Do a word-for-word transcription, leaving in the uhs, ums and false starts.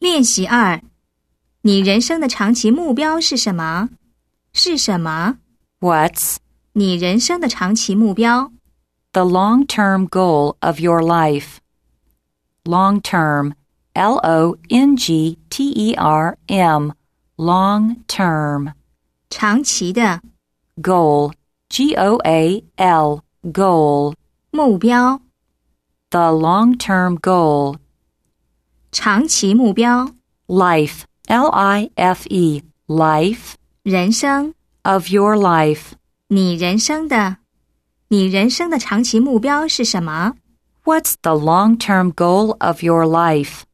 练习二，你人生的长期目标是什么？是什么？ What's 你人生的长期目标？ the long-term goal of your life? Long-term, L O N G T E R M, long-term. 长期的 Goal, G O A L, goal. 目标， The long-term goal. 长期目标， Life, L I F E, life, 人生， of your life. 你人生的，你人生的长期目标是什么？ What's the long-term goal of your life?